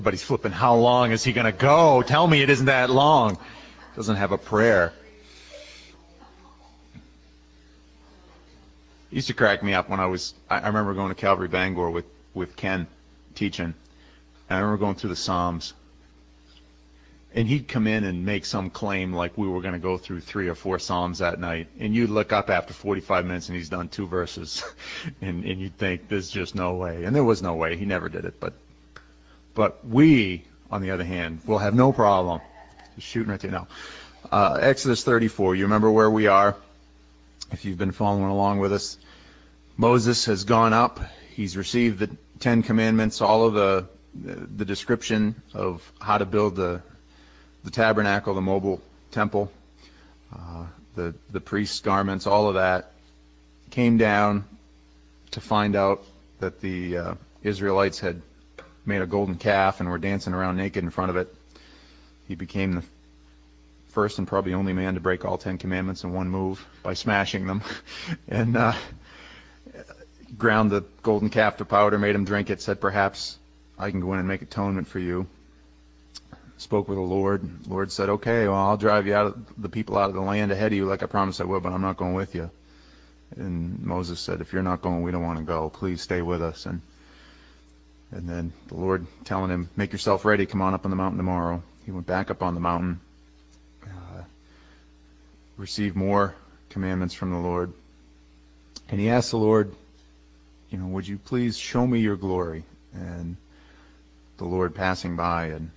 But he's flipping, how long is he going to go? Tell me it isn't that long. Doesn't have a prayer. It used to crack me up when I remember going to Calvary Bangor with Ken teaching. And I remember going through the Psalms. And he'd come in and make some claim like we were going to go through 3 or 4 Psalms that night. And you'd look up after 45 minutes and he's done 2 verses. and you'd think, there's just no way. And there was no way. He never did it. But we, on the other hand, will have no problem. Just shooting right there now. Exodus 34. You remember where we are? If you've been following along with us. Moses has gone up. He's received the 10 Commandments, all of the description of how to build the tabernacle, the mobile temple, the priest's garments, all of that, came down to find out that the Israelites had made a golden calf and were dancing around naked in front of it. He became the first and probably only man to break all 10 Commandments in one move by smashing them, and ground the golden calf to powder, made him drink it, said, perhaps I can go in and make atonement for you. Spoke with the Lord. The Lord said, okay, well, I'll drive the people out of the land ahead of you like I promised I would, but I'm not going with you. And Moses said, if you're not going, we don't want to go. Please stay with us. And then the Lord telling him, make yourself ready, come on up on the mountain tomorrow. He went back up on the mountain, received more commandments from the Lord. And he asked the Lord, would you please show me your glory? And the Lord passing by and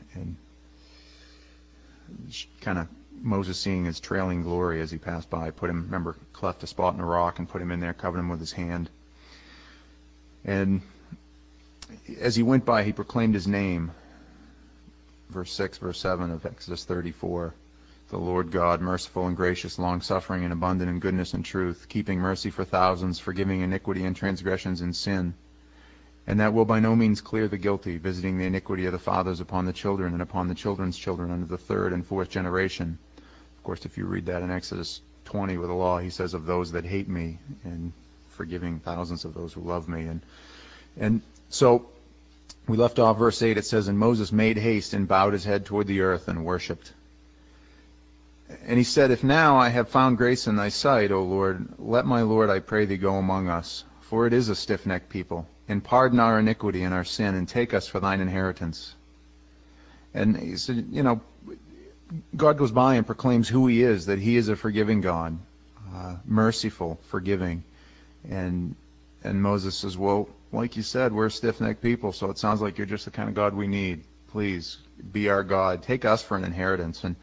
kind of Moses seeing his trailing glory as he passed by, cleft a spot in a rock and put him in there, covered him with his hand. And as he went by, he proclaimed his name. Verse 6, verse 7 of Exodus 34. The Lord God, merciful and gracious, long-suffering and abundant in goodness and truth, keeping mercy for thousands, forgiving iniquity and transgressions and sin, and that will by no means clear the guilty, visiting the iniquity of the fathers upon the children and upon the children's children unto the 3rd and 4th generation. Of course, if you read that in Exodus 20 with the law, he says, of those that hate me, and forgiving thousands of those who love me. And so we left off verse 8. It says, and Moses made haste and bowed his head toward the earth and worshipped. And he said, if now I have found grace in thy sight, O Lord, let my Lord, I pray thee, go among us, for it is a stiff-necked people, and pardon our iniquity and our sin, and take us for thine inheritance. And he said, God goes by and proclaims who he is, that he is a forgiving God, merciful, forgiving. And Moses says, well, like you said, we're a stiff-necked people, so it sounds like you're just the kind of God we need. Please, be our God. Take us for an inheritance. And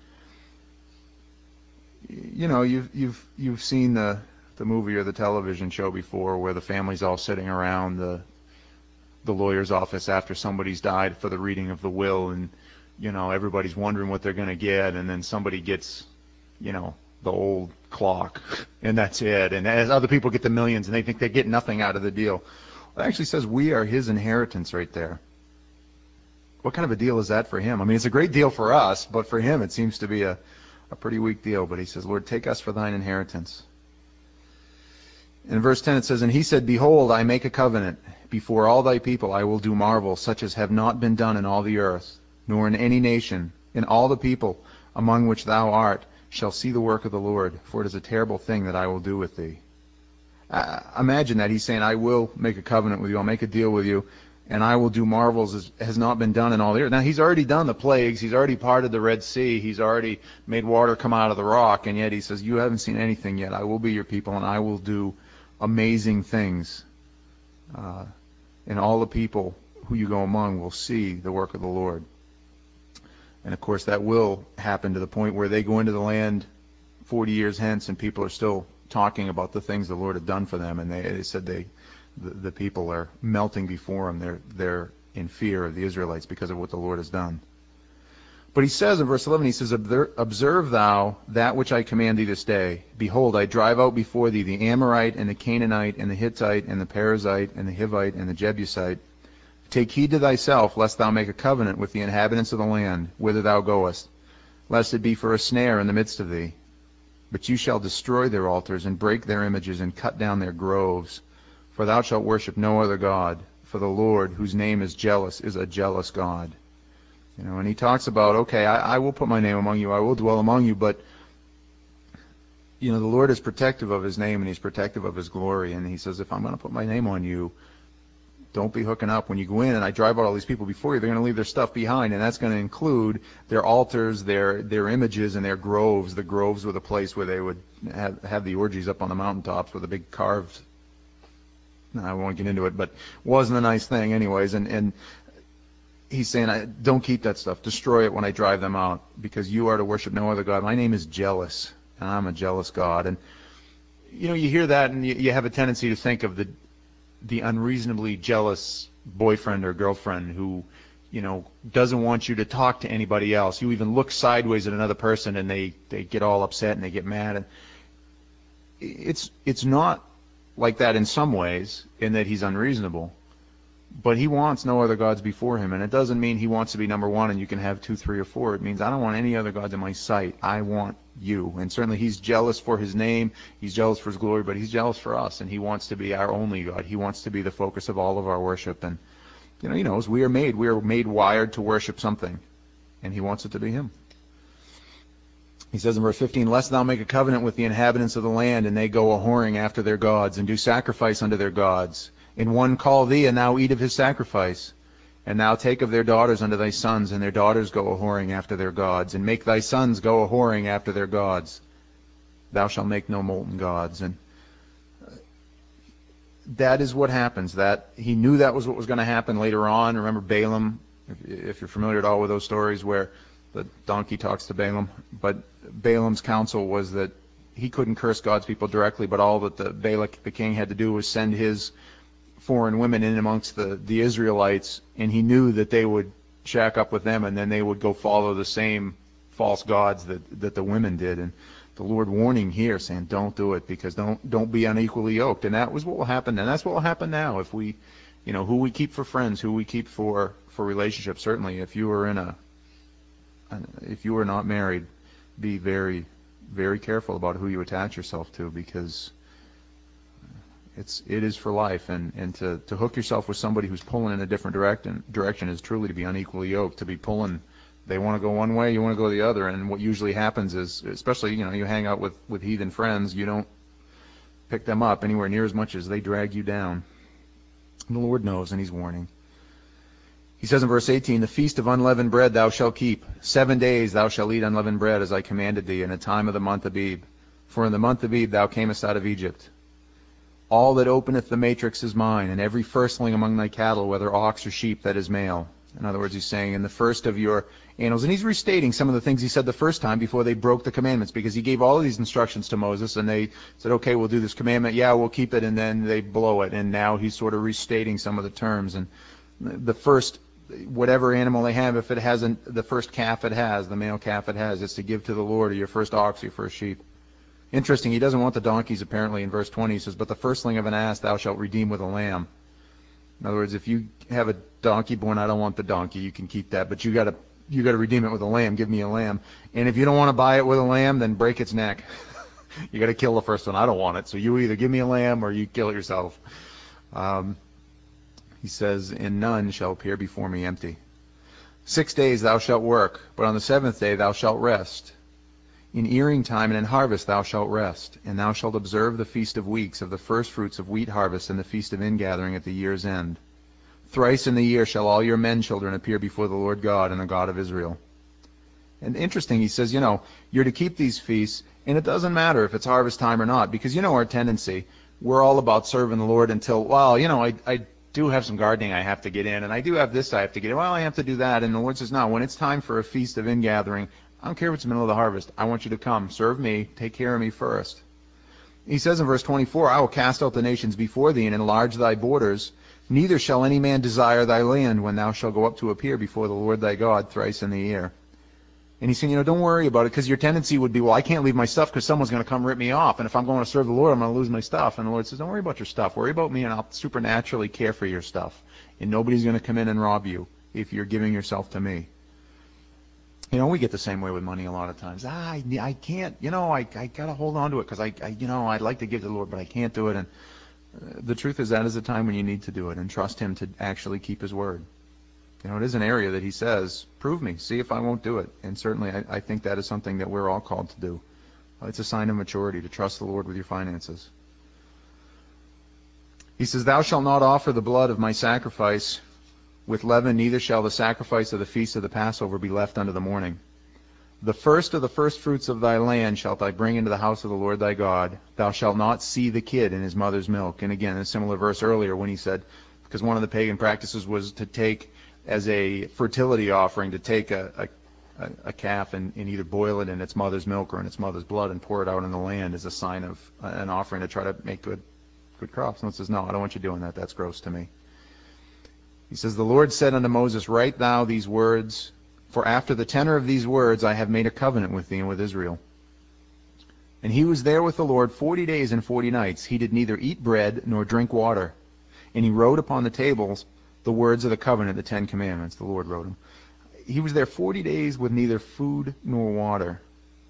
you've seen the movie or the television show before where the family's all sitting around the lawyer's office after somebody's died for the reading of the will, and everybody's wondering what they're going to get, and then somebody gets the old clock, and that's it, and as other people get the millions and they think they get nothing out of the deal. It actually says we are his inheritance right there. What kind of a deal is that for him? I mean, it's a great deal for us, but for him it seems to be a pretty weak deal. But he says, Lord, take us for thine inheritance. In verse 10 it says, and he said, behold, I make a covenant. Before all thy people I will do marvels, such as have not been done in all the earth, nor in any nation. In all the people among which thou art shall see the work of the Lord, for it is a terrible thing that I will do with thee. Imagine that. He's saying, I will make a covenant with you. I'll make a deal with you, and I will do marvels as has not been done in all the earth. Now, he's already done the plagues. He's already parted the Red Sea. He's already made water come out of the rock, and yet he says, you haven't seen anything yet. I will be your people, and I will do amazing things. And all the people who you go among will see the work of the Lord. And, of course, that will happen to the point where they go into the land 40 years hence, and people are still talking about the things the Lord had done for them. And they said the people are melting before them. They're in fear of the Israelites because of what the Lord has done. But he says in verse 11, he says, observe thou that which I command thee this day. Behold, I drive out before thee the Amorite and the Canaanite and the Hittite and the Perizzite and the Hivite and the Jebusite. Take heed to thyself, lest thou make a covenant with the inhabitants of the land, whither thou goest, lest it be for a snare in the midst of thee. But you shall destroy their altars, and break their images, and cut down their groves. For thou shalt worship no other God, for the Lord, whose name is jealous, is a jealous God. And he talks about, okay, I will put my name among you, I will dwell among you, but the Lord is protective of his name and he's protective of his glory. And he says, if I'm going to put my name on you, don't be hooking up when you go in and I drive out all these people before you. They're going to leave their stuff behind, and that's going to include their altars, their images, and their groves. The groves were the place where they would have the orgies up on the mountaintops with a big carved. No, I won't get into it, but wasn't a nice thing anyways. And he's saying, don't keep that stuff. Destroy it when I drive them out, because you are to worship no other God. My name is jealous, and I'm a jealous God. And you hear that, and you have a tendency to think of the unreasonably jealous boyfriend or girlfriend who, doesn't want you to talk to anybody else. You even look sideways at another person and they get all upset and they get mad. And it's not like that in some ways, in that he's unreasonable. But he wants no other gods before him. And it doesn't mean he wants to be number one and you can have 2, 3, or 4. It means I don't want any other gods in my sight. I want you. And certainly he's jealous for his name. He's jealous for his glory, but he's jealous for us. And he wants to be our only God. He wants to be the focus of all of our worship. And, he knows we are made wired to worship something. And he wants it to be him. He says in verse 15, lest thou make a covenant with the inhabitants of the land, and they go a-whoring after their gods, and do sacrifice unto their gods. And one call thee, and thou eat of his sacrifice. And thou take of their daughters unto thy sons, and their daughters go a-whoring after their gods. And make thy sons go a-whoring after their gods. Thou shalt make no molten gods. And that is what happens. That he knew that was what was going to happen later on. Remember Balaam, if you're familiar at all with those stories where the donkey talks to Balaam. But Balaam's counsel was that he couldn't curse God's people directly, but all that the Balak, the king, had to do was send his foreign women in amongst the Israelites, and he knew that they would shack up with them, and then they would go follow the same false gods that the women did. And the Lord warning here, saying, don't do it, because don't be unequally yoked. And that was what will happen, and that's what will happen now if we, who we keep for friends, who we keep for relationships. Certainly, if you are if you are not married, be very, very careful about who you attach yourself to, because it is for life, and to hook yourself with somebody who's pulling in a different direction is truly to be unequally yoked. To be pulling, they want to go one way, you want to go the other, and what usually happens is, especially you hang out with heathen friends, you don't pick them up anywhere near as much as they drag you down. And the Lord knows, and He's warning. He says in verse 18, the feast of unleavened bread thou shalt keep. 7 days thou shalt eat unleavened bread, as I commanded thee, in the time of the month Abib. For in the month Abib thou camest out of Egypt. All that openeth the matrix is mine, and every firstling among thy cattle, whether ox or sheep, that is male. In other words, he's saying, in the first of your animals. And he's restating some of the things he said the first time before they broke the commandments, because he gave all of these instructions to Moses, and they said, okay, we'll do this commandment. Yeah, we'll keep it. And then they blow it. And now he's sort of restating some of the terms. And the first, whatever animal they have, if it hasn't, the first calf it has, the male calf it has, it's to give to the Lord, or your first ox, or your first sheep. Interesting, he doesn't want the donkeys, apparently. In verse 20, he says, but the firstling of an ass thou shalt redeem with a lamb. In other words, if you have a donkey born, I don't want the donkey, you can keep that, but you got to redeem it with a lamb. Give me a lamb. And if you don't want to buy it with a lamb, then break its neck. You got to kill the first one. I don't want it. So you either give me a lamb or you kill it yourself. He says, and none shall appear before me empty. 6 days thou shalt work, but on the 7th day thou shalt rest. In earing time and in harvest thou shalt rest, and thou shalt observe the feast of weeks, of the first fruits of wheat harvest, and the feast of ingathering at the year's end. Thrice in the year shall all your men children appear before the Lord God and the God of Israel. And interesting, he says, you're to keep these feasts, and it doesn't matter if it's harvest time or not, because our tendency, we're all about serving the Lord until, I do have some gardening I have to get in, and I do have this I have to get in. Well, I have to do that. And the Lord says, no, when it's time for a feast of ingathering, I don't care if it's the middle of the harvest. I want you to come. Serve me. Take care of me first. He says in verse 24, I will cast out the nations before thee and enlarge thy borders. Neither shall any man desire thy land when thou shalt go up to appear before the Lord thy God thrice in the year. And he's saying, don't worry about it, because your tendency would be, well, I can't leave my stuff because someone's going to come rip me off. And if I'm going to serve the Lord, I'm going to lose my stuff. And the Lord says, don't worry about your stuff. Worry about me, and I'll supernaturally care for your stuff. And nobody's going to come in and rob you if you're giving yourself to me. We get the same way with money a lot of times. I can't, I got to hold on to it because I'd like to give to the Lord, but I can't do it. And the truth is that is a time when you need to do it and trust Him to actually keep His word. It is an area that he says, prove me, see if I won't do it. And certainly I think that is something that we're all called to do. It's a sign of maturity to trust the Lord with your finances. He says, thou shalt not offer the blood of my sacrifice with leaven, neither shall the sacrifice of the feast of the Passover be left unto the morning. The first of the firstfruits of thy land shalt thou bring into the house of the Lord thy God. Thou shalt not see the kid in his mother's milk. And again, a similar verse earlier when he said, because one of the pagan practices was to take, as a fertility offering, to take a calf and either boil it in its mother's milk or in its mother's blood and pour it out in the land as a sign of an offering to try to make good crops. And it says, no, I don't want you doing that. That's gross to me. He says, the Lord said unto Moses, write thou these words, for after the tenor of these words I have made a covenant with thee and with Israel. And he was there with the Lord 40 days and 40 nights. He did neither eat bread nor drink water. And he wrote upon the tables the words of the covenant, the 10 Commandments. The Lord wrote them. He was there 40 days with neither food nor water.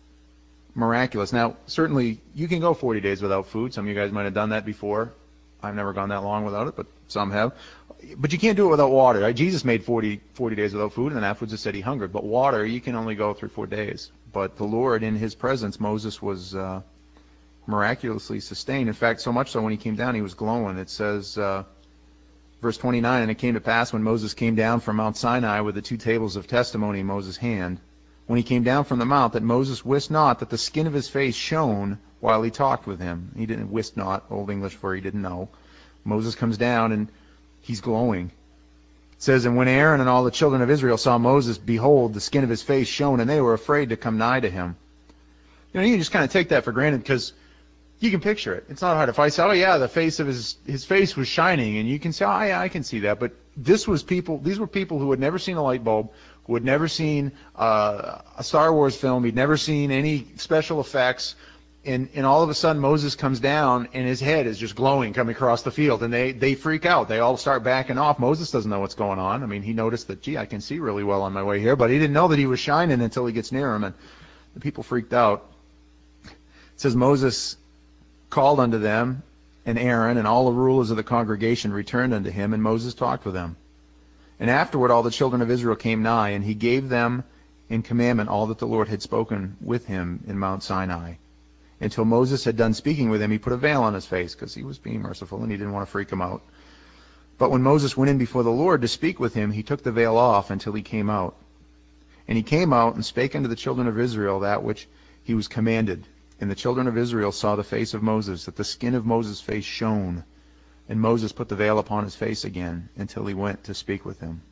Miraculous. Now, certainly, you can go 40 days without food. Some of you guys might have done that before. I've never gone that long without it, but some have. But you can't do it without water. Right? Jesus made 40 days without food, and then afterwards it said he hungered. But water, you can only go 3-4 days. But the Lord, in his presence, Moses was miraculously sustained. In fact, so much so when he came down, he was glowing. It says, verse 29, and it came to pass when Moses came down from Mount Sinai with the 2 tables of testimony in Moses' hand, when he came down from the mount, that Moses wist not that the skin of his face shone while he talked with him. He didn't wist not, Old English for he didn't know. Moses comes down and he's glowing. It says, and when Aaron and all the children of Israel saw Moses, behold, the skin of his face shone, and they were afraid to come nigh to him. You can just kind of take that for granted because you can picture it. It's not hard. If I say, oh yeah, the face of his face was shining, and you can say, oh yeah, I can see that. But these were people who had never seen a light bulb, who had never seen a Star Wars film, he'd never seen any special effects, and all of a sudden Moses comes down and his head is just glowing coming across the field, and they freak out. They all start backing off. Moses doesn't know what's going on. I mean, he noticed that, gee, I can see really well on my way here, but he didn't know that he was shining until he gets near him, and the people freaked out. It says Moses called unto them, and Aaron and all the rulers of the congregation returned unto him, and Moses talked with them. And afterward all the children of Israel came nigh, and he gave them in commandment all that the Lord had spoken with him in Mount Sinai. Until Moses had done speaking with him, he put a veil on his face, because he was being merciful and he didn't want to freak him out. But when Moses went in before the Lord to speak with him, he took the veil off until he came out. And he came out and spake unto the children of Israel that which he was commanded. And the children of Israel saw the face of Moses, that the skin of Moses' face shone. And Moses put the veil upon his face again until he went to speak with him.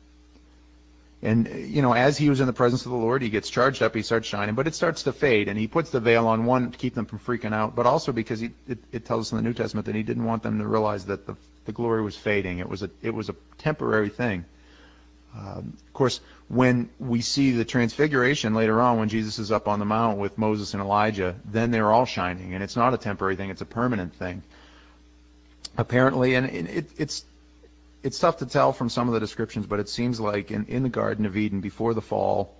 And, as he was in the presence of the Lord, he gets charged up, he starts shining, but it starts to fade. And he puts the veil on, one, to keep them from freaking out, but also because it tells us in the New Testament that he didn't want them to realize that the glory was fading. It was a temporary thing. Of course, when we see the transfiguration later on, when Jesus is up on the mount with Moses and Elijah, then they're all shining, and it's not a temporary thing, it's a permanent thing. Apparently, and it's tough to tell from some of the descriptions, but it seems like in the Garden of Eden, before the fall,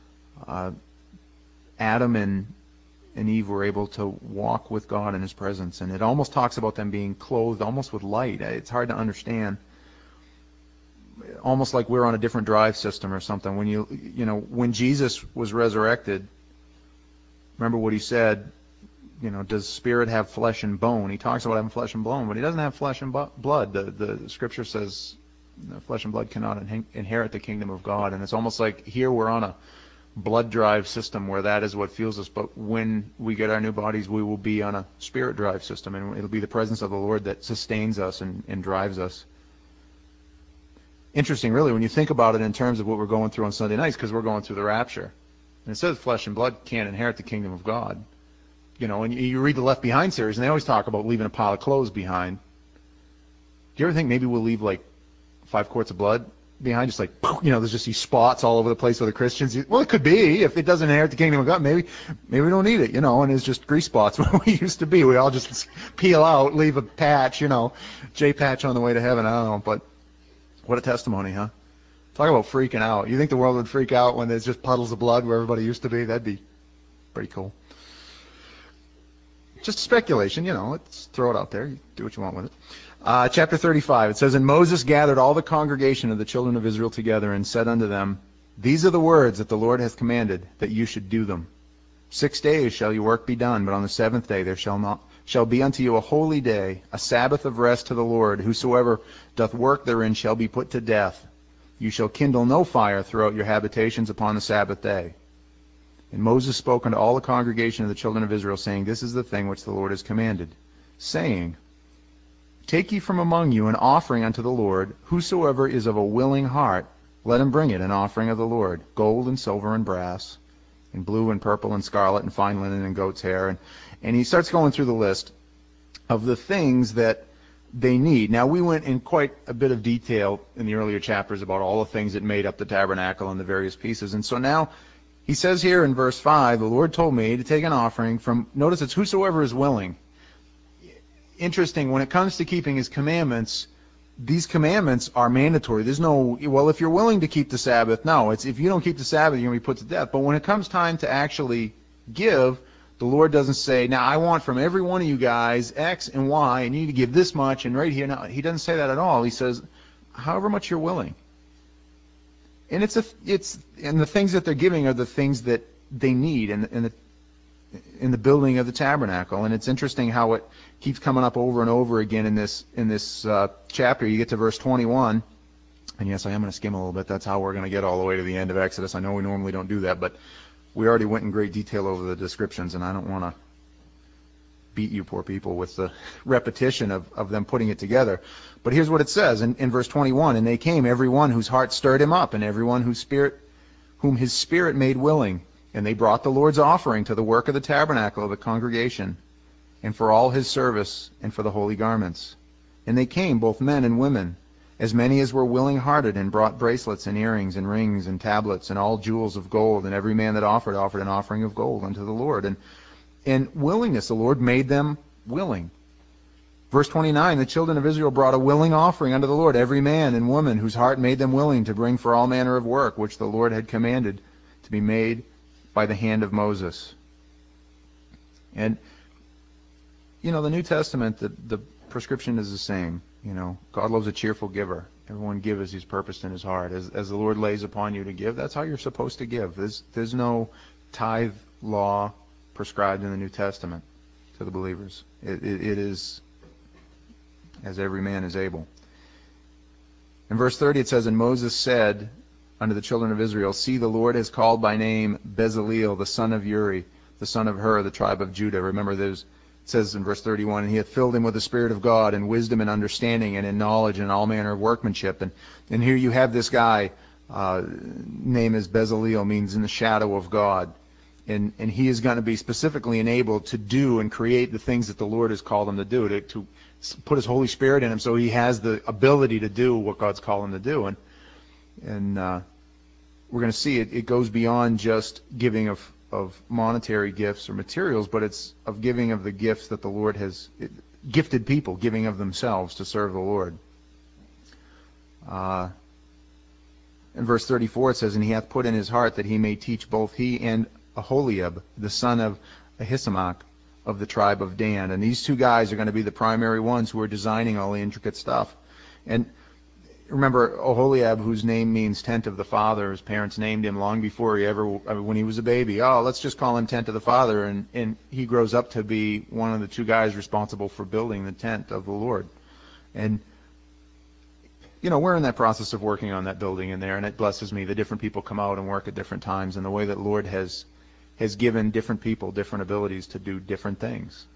Adam and Eve were able to walk with God in his presence, and it almost talks about them being clothed almost with light. It's hard to understand. Almost like we're on a different drive system or something. When Jesus was resurrected, remember what he said, does spirit have flesh and bone? He talks about having flesh and bone, but he doesn't have flesh and blood. The scripture says flesh and blood cannot inherit the kingdom of God. And it's almost like here we're on a blood drive system where that is what fuels us. But when we get our new bodies, we will be on a spirit drive system, and it'll be the presence of the Lord that sustains us and drives us. Interesting, really, when you think about it in terms of what we're going through on Sunday nights, because we're going through the rapture. And it says flesh and blood can't inherit the kingdom of God. And you read the Left Behind series, and they always talk about leaving a pile of clothes behind. Do you ever think maybe we'll leave like 5 quarts of blood behind? Just like, there's just these spots all over the place with the Christians. Well, it could be. If it doesn't inherit the kingdom of God, maybe we don't need it, and it's just grease spots where we used to be. We all just peel out, leave a patch, J patch on the way to heaven. I don't know, but what a testimony, huh? Talk about freaking out. You think the world would freak out when there's just puddles of blood where everybody used to be? That'd be pretty cool. Just speculation, let's throw it out there. You do what you want with it. Chapter 35, it says, And Moses gathered all the congregation of the children of Israel together and said unto them, These are the words that the Lord hath commanded, that you should do them. 6 days shall your work be done, but on the seventh day there shall be unto you a holy day, a Sabbath of rest to the Lord. Whosoever doth work therein shall be put to death. You shall kindle no fire throughout your habitations upon the Sabbath day. And Moses spoke unto all the congregation of the children of Israel, saying, This is the thing which the Lord has commanded, saying, Take ye from among you an offering unto the Lord. Whosoever is of a willing heart, let him bring it, an offering of the Lord, gold and silver and brass, and blue and purple and scarlet and fine linen and goat's hair. And he starts going through the list of the things that they need. Now, we went in quite a bit of detail in the earlier chapters about all the things that made up the tabernacle and the various pieces. And so now he says here in verse 5, the Lord told me to take an offering from, notice it's whosoever is willing. Interesting, when it comes to keeping his commandments, these commandments are mandatory. There's no, well, if you're willing to keep the Sabbath, no. It's if you don't keep the Sabbath, you're going to be put to death. But when it comes time to actually give, the Lord doesn't say, now I want from every one of you guys X and Y, and you need to give this much, and right here. No, he doesn't say that at all. He says, however much you're willing. And and the things that they're giving are the things that they need in the building of the tabernacle. And it's interesting how it keeps coming up over and over again in this chapter. You get to verse 21, and yes, I am going to skim a little bit. That's how we're going to get all the way to the end of Exodus. I know we normally don't do that, but we already went in great detail over the descriptions, and I don't want to beat you poor people with the repetition of them putting it together. But here's what it says in verse 21, And they came, every one whose heart stirred him up, and every one whom his spirit made willing. And they brought the Lord's offering to the work of the tabernacle of the congregation, and for all his service, and for the holy garments. And they came, both men and women, as many as were willing-hearted, and brought bracelets and earrings and rings and tablets and all jewels of gold. And every man that offered an offering of gold unto the Lord. And willingness, the Lord made them willing. Verse 29, the children of Israel brought a willing offering unto the Lord, every man and woman whose heart made them willing to bring for all manner of work, which the Lord had commanded to be made by the hand of Moses. And, the New Testament, the prescription is the same. God loves a cheerful giver. Everyone give as he's purposed in his heart. As the Lord lays upon you to give, that's how you're supposed to give. There's no tithe law prescribed in the New Testament to the believers. It is as every man is able. In verse 30 it says, And Moses said unto the children of Israel, See, the Lord has called by name Bezaleel, the son of Uri, the son of Hur, the tribe of Judah. Remember, it says in verse 31, And he hath filled him with the Spirit of God, and wisdom and understanding, and in knowledge, and all manner of workmanship. And here you have this guy, name is Bezaleel, means in the shadow of God. And he is going to be specifically enabled to do and create the things that the Lord has called him to do, to put his Holy Spirit in him so he has the ability to do what God's called him to do. And we're going to see it goes beyond just giving of monetary gifts or materials, but it's of giving of the gifts that the Lord has gifted people, giving of themselves to serve the Lord. In verse 34 it says, And he hath put in his heart that he may teach both he and Aholiab, the son of Ahisamach, of the tribe of Dan. And these two guys are going to be the primary ones who are designing all the intricate stuff. And remember, Oholiab, whose name means tent of the father, his parents named him long before when he was a baby. Oh, let's just call him tent of the father. And he grows up to be one of the two guys responsible for building the tent of the Lord. And, we're in that process of working on that building in there, and it blesses me. The different people come out and work at different times, and the way that Lord has given different people different abilities to do different things.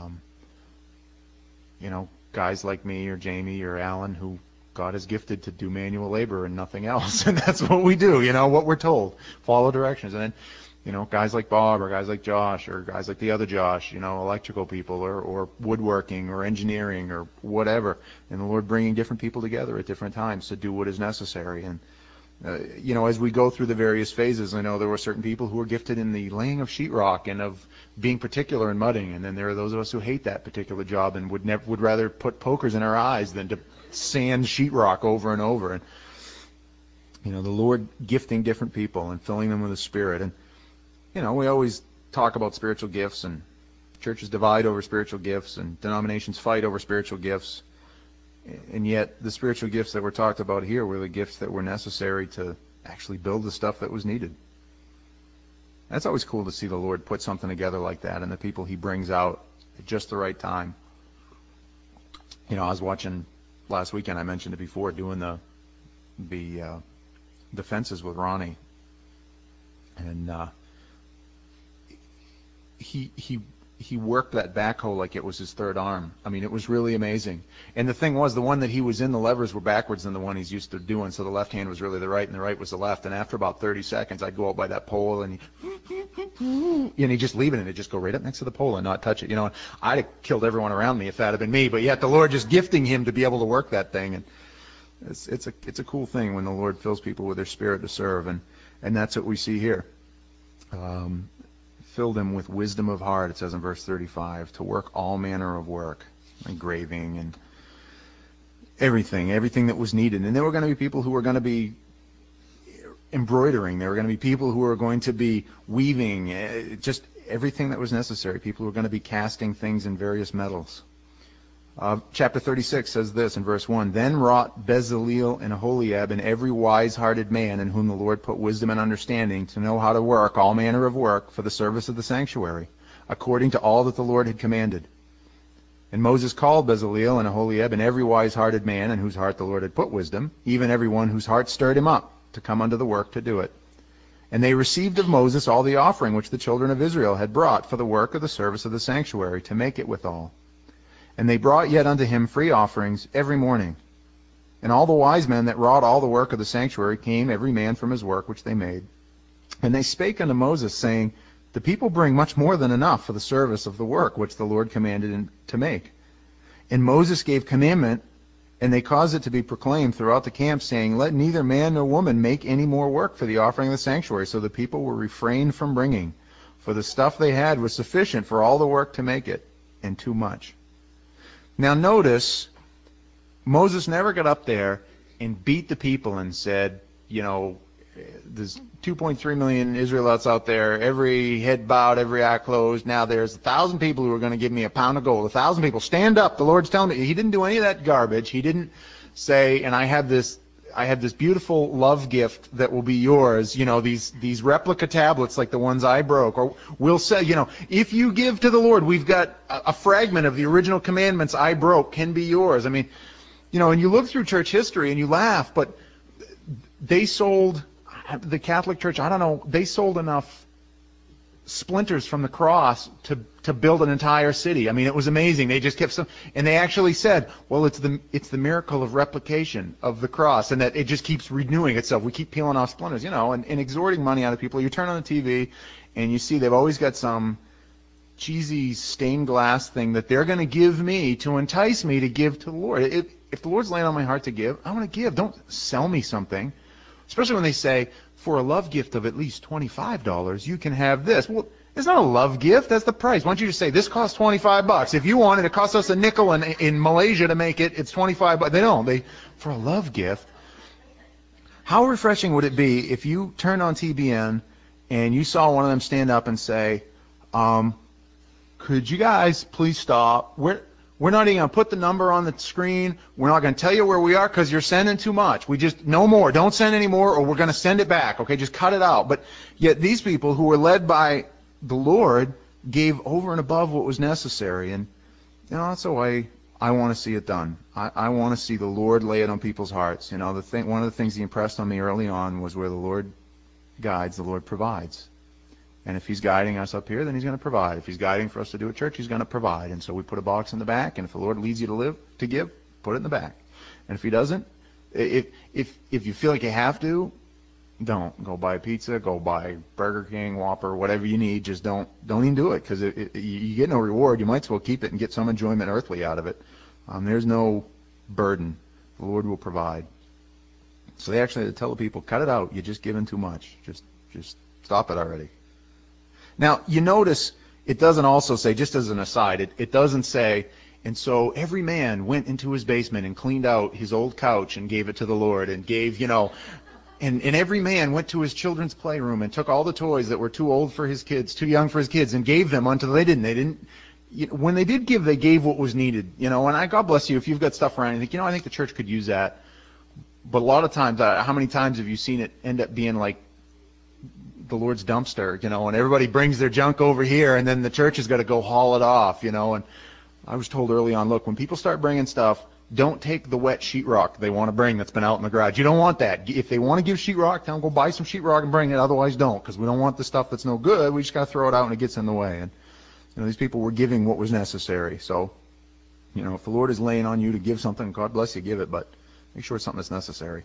Guys like me or Jamie or Alan who God has gifted to do manual labor and nothing else. And that's what we do, what we're told. Follow directions. And then, guys like Bob or guys like Josh or guys like the other Josh, electrical people or woodworking or engineering or whatever. And the Lord bringing different people together at different times to do what is necessary. And, as we go through the various phases, I know there were certain people who were gifted in the laying of sheetrock and of being particular in mudding. And then there are those of us who hate that particular job and would rather put pokers in our eyes than to sand sheetrock over and over. And the Lord gifting different people and filling them with the Spirit. And we always talk about spiritual gifts, and churches divide over spiritual gifts, and denominations fight over spiritual gifts. And yet the spiritual gifts that were talked about here were the gifts that were necessary to actually build the stuff that was needed. That's always cool to see the Lord put something together like that and the people he brings out at just the right time. I was watching last weekend, I mentioned it before, doing the fences with Ronnie. And he worked that backhoe like it was his third arm. I mean, it was really amazing. And the thing was, the one that he was in, the levers were backwards than the one he's used to doing, so the left hand was really the right and the right was the left. And after about 30 seconds, I'd go out by that pole and he'd just leave it and it'd just go right up next to the pole and not touch it. I'd have killed everyone around me if that had been me, but yet the Lord just gifting him to be able to work that thing. And it's a cool thing when the Lord fills people with their spirit to serve, and that's what we see here. Filled him with wisdom of heart, it says in verse 35, to work all manner of work, engraving and everything that was needed. And there were going to be people who were going to be embroidering. There were going to be people who were going to be weaving, just everything that was necessary. People who were going to be casting things in various metals. Chapter 36 says this in verse 1, Then wrought Bezaleel and Aholiab and every wise-hearted man in whom the Lord put wisdom and understanding to know how to work all manner of work for the service of the sanctuary, according to all that the Lord had commanded. And Moses called Bezaleel and Aholiab and every wise-hearted man in whose heart the Lord had put wisdom, even every one whose heart stirred him up to come unto the work to do it. And they received of Moses all the offering which the children of Israel had brought for the work of the service of the sanctuary, to make it withal. And they brought yet unto him free offerings every morning. And all the wise men that wrought all the work of the sanctuary came, every man from his work which they made. And they spake unto Moses, saying, The people bring much more than enough for the service of the work which the Lord commanded him to make. And Moses gave commandment, and they caused it to be proclaimed throughout the camp, saying, Let neither man nor woman make any more work for the offering of the sanctuary. So the people were refrained from bringing, for the stuff they had was sufficient for all the work to make it, and too much. Now notice, Moses never got up there and beat the people and said, there's 2.3 million Israelites out there, every head bowed, every eye closed. Now there's 1,000 people who are going to give me a pound of gold. 1,000 people, stand up. The Lord's telling me. He didn't do any of that garbage. He didn't say, and I have this beautiful love gift that will be yours, these replica tablets like the ones I broke. Or we'll say, if you give to the Lord, we've got a fragment of the original commandments I broke can be yours. I mean, and you look through church history and you laugh, but they sold, the Catholic Church, I don't know, they sold enough splinters from the cross to build an entire city. I mean, it was amazing. They just kept and they actually said, well, it's the miracle of replication of the cross, and that it just keeps renewing itself. We keep peeling off splinters, and extorting money out of people. You turn on the TV and you see they've always got some cheesy stained glass thing that they're going to give me to entice me to give to the Lord. If the Lord's laying on my heart to give, I want to give. Don't sell me something. Especially when they say, for a love gift of at least $25, you can have this. Well, it's not a love gift. That's the price. Why don't you just say, this costs $25. If you want it, it costs us a nickel in Malaysia to make it. It's $25. They don't. For a love gift. How refreshing would it be if you turned on TBN and you saw one of them stand up and say, could you guys please stop? We're not even going to put the number on the screen. We're not going to tell you where we are because you're sending too much. No more. Don't send any more, or we're going to send it back. Okay, just cut it out. But yet these people who were led by the Lord gave over and above what was necessary. And, that's the way I want to see it done. I want to see the Lord lay it on people's hearts. One of the things he impressed on me early on was where the Lord guides, the Lord provides. And if he's guiding us up here, then he's going to provide. If he's guiding for us to do a church, he's going to provide. And so we put a box in the back, and if the Lord leads you to give, put it in the back. And if he doesn't, if you feel like you have to, don't. Go buy pizza, go buy Burger King, Whopper, whatever you need. Just don't even do it, because you get no reward. You might as well keep it and get some enjoyment earthly out of it. There's no burden. The Lord will provide. So they actually had to tell the people, cut it out. You're just giving too much. Just stop it already. Now, you notice it doesn't also say, just as an aside, it doesn't say, and so every man went into his basement and cleaned out his old couch and gave it to the Lord and gave, and every man went to his children's playroom and took all the toys that were too old for his kids, too young for his kids, and gave them unto, they didn't. when they did give, they gave what was needed. And God bless you if you've got stuff around. You think, I think the church could use that. But a lot of times, how many times have you seen it end up being like the Lord's dumpster? And everybody brings their junk over here, and then the church has got to go haul it off. And I was told early on, look, when people start bringing stuff, don't take the wet sheetrock they want to bring that's been out in the garage. You don't want that. If they want to give sheetrock, tell them go buy some sheetrock and bring it. Otherwise, don't, because we don't want the stuff that's no good. We just got to throw it out when it gets in the way. And these people were giving what was necessary. So, if the Lord is laying on you to give something, God bless you, give it, but make sure it's something that's necessary.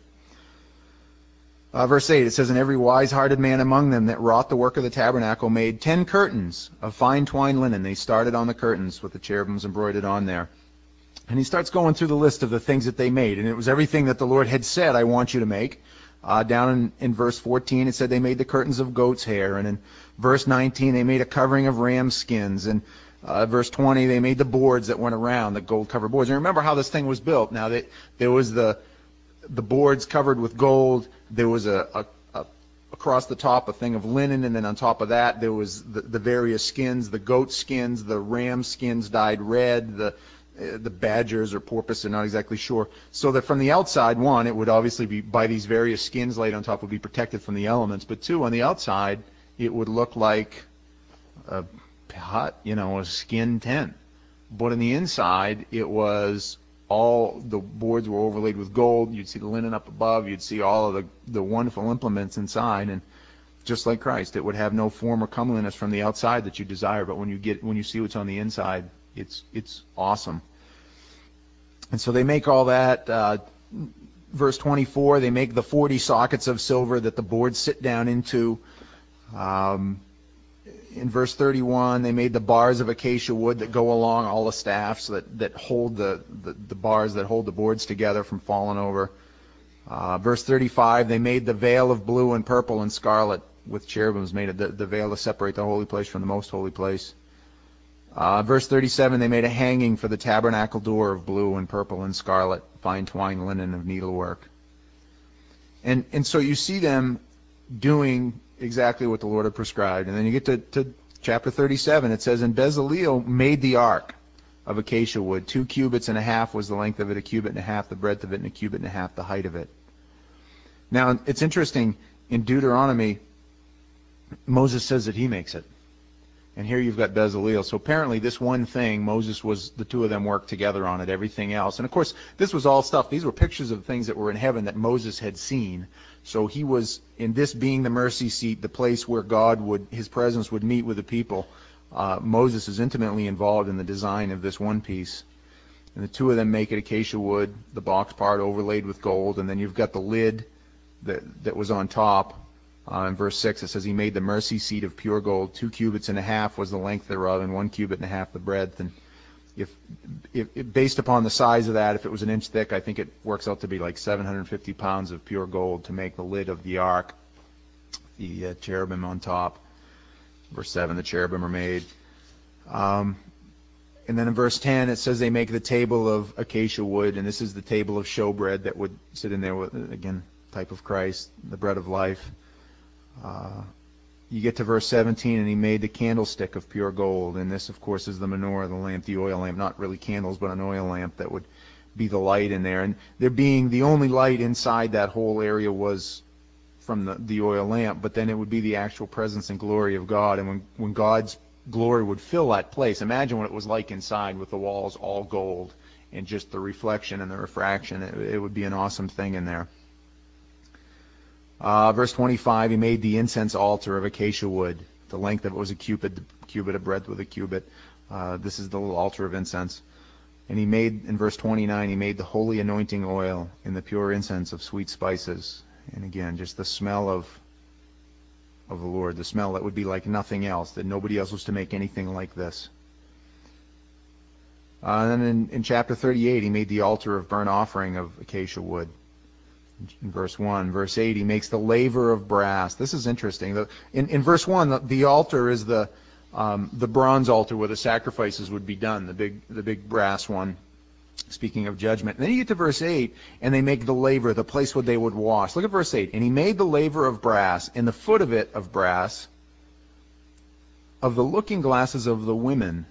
Verse 8, it says, and every wise-hearted man among them that wrought the work of the tabernacle made 10 curtains of fine twined linen. They started on the curtains with the cherubims embroidered on there. And he starts going through the list of the things that they made. And it was everything that the Lord had said, I want you to make. Down in verse 14, it said they made the curtains of goat's hair. And in verse 19, they made a covering of ram skins. And verse 20, they made the boards that went around, the gold-covered boards. And remember how this thing was built. Now, there was the boards covered with gold. There was across the top a thing of linen, and then on top of that there was the various skins, the goat skins, the ram skins dyed red, the badgers or porpoise, they're not exactly sure. So that from the outside, one, it would obviously be, by these various skins laid on top, would be protected from the elements. But two, on the outside, it would look like a hut, a skin tent. But on the inside, it was all the boards were overlaid with gold. You'd see the linen up above. You'd see all of the wonderful implements inside. And just like Christ, it would have no form or comeliness from the outside that you desire. But when you see what's on the inside, it's awesome. And so they make all that. Verse 24, they make the 40 sockets of silver that the boards sit down into. In verse 31, they made the bars of acacia wood that go along all the staffs that hold the bars that hold the boards together from falling over. Verse 35, they made the veil of blue and purple and scarlet with cherubims made it the veil to separate the holy place from the most holy place. Verse 37, they made a hanging for the tabernacle door of blue and purple and scarlet, fine twined linen of needlework. And so you see them doing exactly what the Lord had prescribed. And then you get to chapter 37. It says, and Bezaleel made the ark of acacia wood. 2 cubits and a half was the length of it, 1 cubit and a half the breadth of it, and 1 cubit and a half the height of it. Now, it's interesting, in Deuteronomy, Moses says that he makes it. And here you've got Bezaleel. So apparently this one thing, the two of them worked together on it, everything else. And of course, this was all stuff, these were pictures of things that were in heaven that Moses had seen. So he was, in this being the mercy seat, the place where his presence would meet with the people, Moses is intimately involved in the design of this one piece. And the two of them make it acacia wood, the box part overlaid with gold, and then you've got the lid that was on top. In verse 6, it says, he made the mercy seat of pure gold. 2 cubits and a half was the length thereof, and 1 cubit and a half the breadth. And if based upon the size of that, if it was an inch thick, I think it works out to be like 750 pounds of pure gold to make the lid of the ark, the cherubim on top. Verse 7, the cherubim are made. And then in verse 10, it says they make the table of acacia wood, and this is the table of showbread that would sit in there with, again, type of Christ, the bread of life. You get to verse 17, and he made the candlestick of pure gold. And this, of course, is the menorah, the lamp, the oil lamp. Not really candles, but an oil lamp that would be the light in there. And there being the only light inside that whole area was from the oil lamp, but then it would be the actual presence and glory of God. And when God's glory would fill that place, imagine what it was like inside with the walls all gold and just the reflection and the refraction. It would be an awesome thing in there. Verse 25, he made the incense altar of acacia wood. The length of it was a cubit of breadth with a cubit. This is the little altar of incense. And he made, in verse 29, he made the holy anointing oil and the pure incense of sweet spices. And again, just the smell of the Lord, the smell that would be like nothing else, that nobody else was to make anything like this. And then in chapter 38, he made the altar of burnt offering of acacia wood. In verse 1. Verse 8, he makes the laver of brass. This is interesting. In verse 1, the altar is the bronze altar where the sacrifices would be done, the big brass one, speaking of judgment. And then you get to verse 8, and they make the laver, the place where they would wash. Look at verse 8. And he made the laver of brass, and the foot of it of brass, of the looking glasses of the women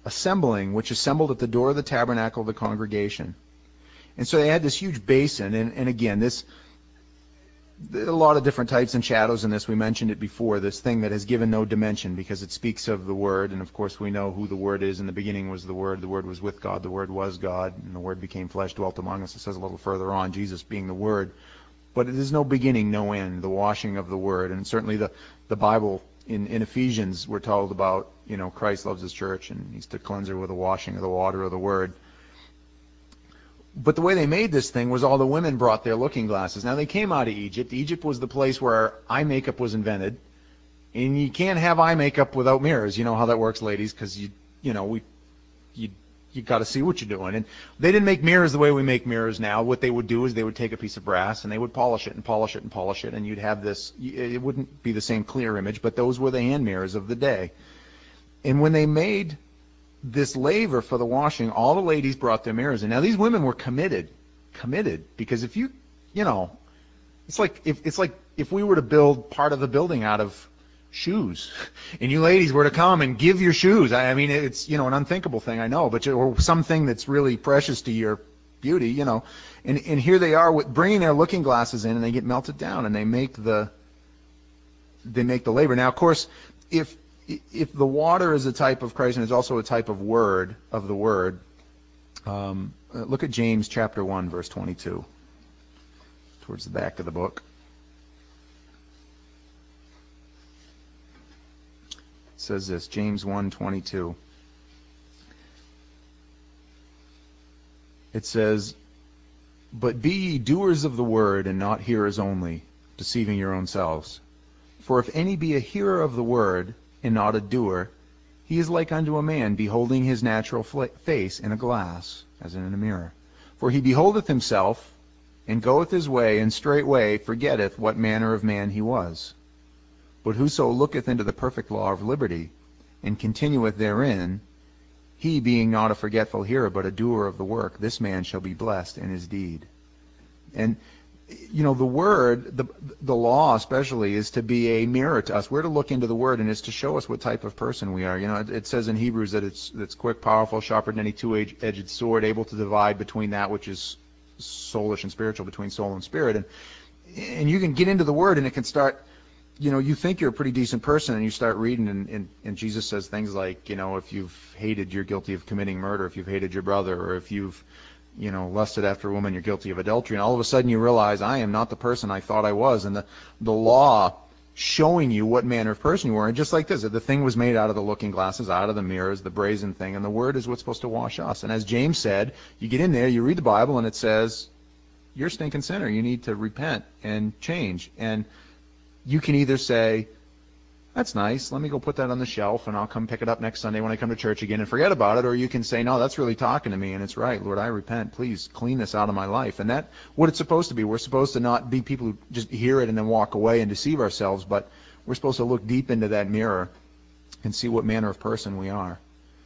assembling, which assembled at the door of the tabernacle of the congregation. And so they had this huge basin, and again, there are a lot of different types and shadows in this. We mentioned it before, this thing that has given no dimension because it speaks of the Word, and of course we know who the Word is. In the beginning was the Word was with God, the Word was God, and the Word became flesh, dwelt among us. It says a little further on, Jesus being the Word. But it is no beginning, no end, the washing of the Word. And certainly the Bible in Ephesians, we're told about, Christ loves his church, and he's to cleanse her with the washing of the water of the Word. But the way they made this thing was all the women brought their looking glasses. Now, they came out of Egypt. Egypt was the place where eye makeup was invented. And you can't have eye makeup without mirrors. You know how that works, ladies, because you got to see what you're doing. And they didn't make mirrors the way we make mirrors now. What they would do is they would take a piece of brass and they would polish it and polish it and polish it, and you'd have this. It wouldn't be the same clear image, but those were the hand mirrors of the day. And when they made this laver for the washing, all the ladies brought their mirrors. And now these women were committed, because if it's like if we were to build part of the building out of shoes, and you ladies were to come and give your shoes. I mean, it's an unthinkable thing, I know, but or something that's really precious to your beauty, And here they are bringing their looking glasses in, and they get melted down, and they make the laver. Now, of course, if the water is a type of Christ and is also a type of the Word, look at James chapter 1, verse 22, towards the back of the book. It says this, James 1:22. It says, "But be ye doers of the word, and not hearers only, deceiving your own selves. For if any be a hearer of the word, and not a doer, he is like unto a man beholding his natural face in a glass, as in a mirror. For he beholdeth himself, and goeth his way, and straightway forgetteth what manner of man he was. But whoso looketh into the perfect law of liberty, and continueth therein, he being not a forgetful hearer, but a doer of the work, this man shall be blessed in his deed." And the Word, the law especially, is to be a mirror to us. We're to look into the Word, and it's to show us what type of person we are. It says in Hebrews that it's quick, powerful, sharper than any two-edged sword, able to divide between that which is soulish and spiritual, between soul and spirit. And you can get into the Word, and it can start. You think you're a pretty decent person, and you start reading, and Jesus says things like, if you've hated, you're guilty of committing murder. If you've hated your brother, or if you've lusted after a woman, you're guilty of adultery. And all of a sudden you realize, I am not the person I thought I was. And the law showing you what manner of person you are. And just like this, the thing was made out of the looking glasses, out of the mirrors, the brazen thing. And the Word is what's supposed to wash us. And as James said, you get in there, you read the Bible, and it says, you're a stinking sinner. You need to repent and change. And you can either say, that's nice, let me go put that on the shelf, and I'll come pick it up next Sunday when I come to church again and forget about it. Or you can say, no, that's really talking to me, and it's right. Lord, I repent. Please clean this out of my life. And that's what it's supposed to be. We're supposed to not be people who just hear it and then walk away and deceive ourselves, but we're supposed to look deep into that mirror and see what manner of person we are.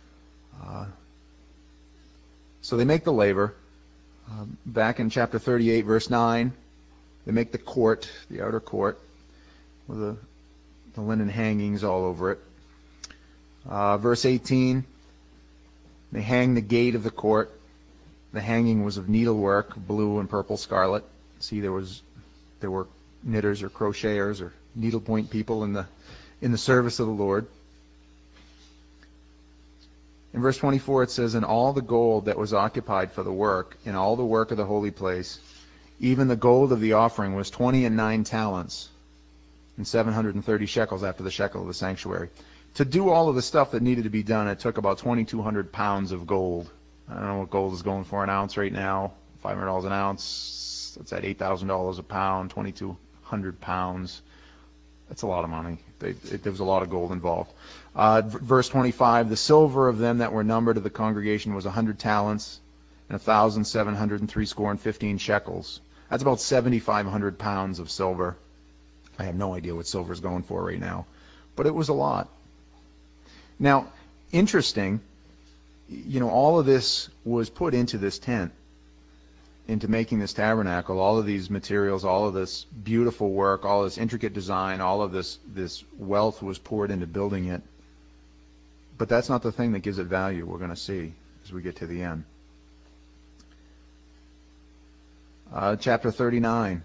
So they make the laver. Back in chapter 38, verse 9, they make the court, the outer court, with the linen hangings all over it. Verse 18, they hang the gate of the court. The hanging was of needlework, blue and purple scarlet. See, there were knitters or crocheters or needlepoint people in the service of the Lord. In verse 24 it says, "And all the gold that was occupied for the work, in all the work of the holy place, even the gold of the offering was 20 and 9 talents, and 730 shekels after the shekel of the sanctuary." To do all of the stuff that needed to be done, it took about 2,200 pounds of gold. I don't know what gold is going for an ounce right now, $500 an ounce. That's at $8,000 a pound, 2,200 pounds. That's a lot of money. There was a lot of gold involved. Verse 25, "The silver of them that were numbered of the congregation was 100 talents, and 1,703 shekels. That's about 7,500 pounds of silver. I have no idea what silver is going for right now, but it was a lot. Now, interesting, all of this was put into this tent, into making this tabernacle. All of these materials, all of this beautiful work, all this intricate design, all of this wealth was poured into building it. But that's not the thing that gives it value, we're going to see as we get to the end. Chapter 39.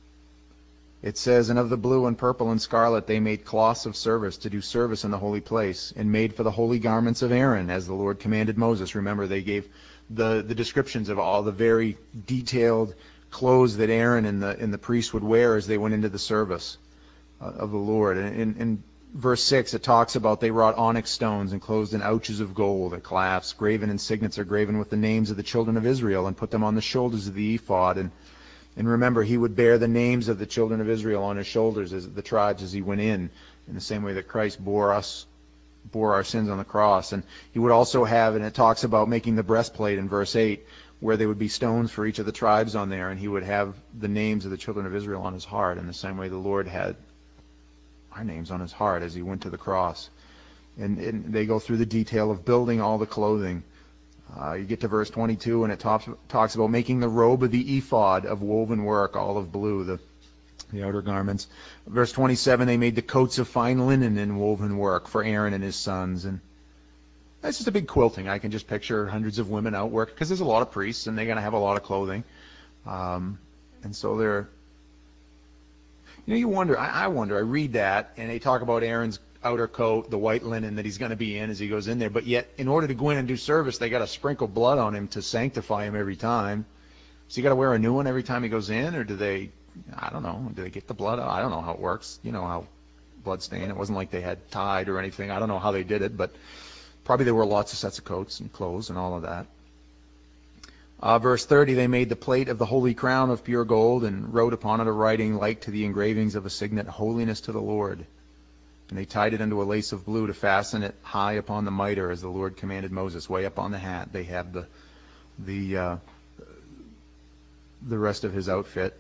It says, "And of the blue and purple and scarlet they made cloths of service to do service in the holy place, and made for the holy garments of Aaron, as the Lord commanded Moses." Remember, they gave the descriptions of all the very detailed clothes that Aaron and the priests would wear as they went into the service of the Lord. And in verse 6, it talks about they wrought onyx stones enclosed in ouches of gold, at clasps, graven and signets are graven with the names of the children of Israel, and put them on the shoulders of the ephod. And remember, he would bear the names of the children of Israel on his shoulders, as the tribes, as he went in the same way that Christ bore our sins on the cross. And he would also have, and it talks about making the breastplate in verse 8, where there would be stones for each of the tribes on there, and he would have the names of the children of Israel on his heart, in the same way the Lord had our names on his heart as he went to the cross. And they go through the detail of building all the clothing. You get to verse 22, and it talks about making the robe of the ephod of woven work, all of blue, the outer garments. Verse 27, they made the coats of fine linen in woven work for Aaron and his sons. And that's just a big quilting. I can just picture hundreds of women out working, because there's a lot of priests, and they're going to have a lot of clothing. And so they're, you wonder, I wonder, I read that, and they talk about Aaron's outer coat, the white linen that he's going to be in as he goes in there. But yet, in order to go in and do service, they got to sprinkle blood on him to sanctify him every time. So you got to wear a new one every time he goes in, or do they, I don't know, do they get the blood out? I don't know how it works. You know how blood stain, it wasn't like they had Tide or anything. I don't know how they did it, but probably there were lots of sets of coats and clothes and all of that. Verse 30, they made the plate of the holy crown of pure gold, and wrote upon it a writing like to the engravings of a signet, "Holiness to the Lord." And they tied it into a lace of blue to fasten it high upon the mitre, as the Lord commanded Moses, way up on the hat. They have the rest of his outfit.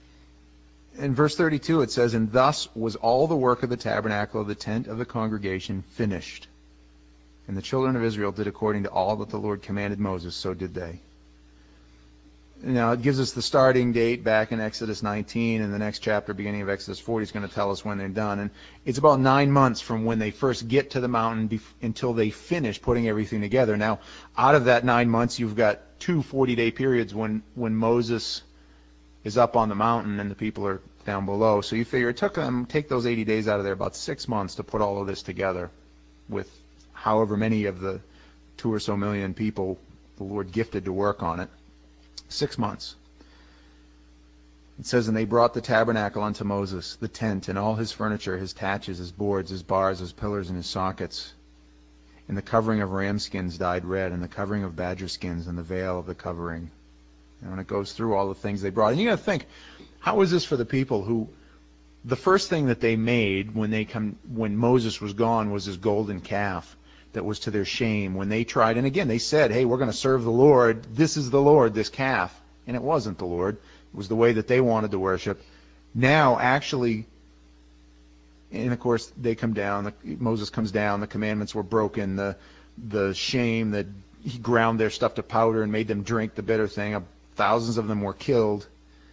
In verse 32 it says, "And thus was all the work of the tabernacle of the tent of the congregation finished. And the children of Israel did according to all that the Lord commanded Moses, so did they." Now, it gives us the starting date back in Exodus 19, and the next chapter, beginning of Exodus 40, is going to tell us when they're done. And it's about 9 months from when they first get to the mountain until they finish putting everything together. Now, out of that 9 months, you've got 2 40-day periods when Moses is up on the mountain and the people are down below. So you figure it took them, take those 80 days out of there, about 6 months to put all of this together, with however many of the 2 or so million people the Lord gifted to work on it. 6 months. It says, "And they brought the tabernacle unto Moses, the tent, and all his furniture, his taches, his boards, his bars, his pillars, and his sockets. And the covering of ram skins dyed red, and the covering of badger skins, and the veil of the covering." And it goes through all the things they brought. And you got to think, how is this for the people who, the first thing that they made when Moses was gone, was this golden calf that was to their shame. When they tried, and again, they said, "Hey, we're going to serve the Lord. This is the Lord, this calf." And it wasn't the Lord. It was the way that they wanted to worship. Now, actually, and of course, they come down, Moses comes down, the commandments were broken, the shame that he ground their stuff to powder and made them drink the bitter thing. Thousands of them were killed.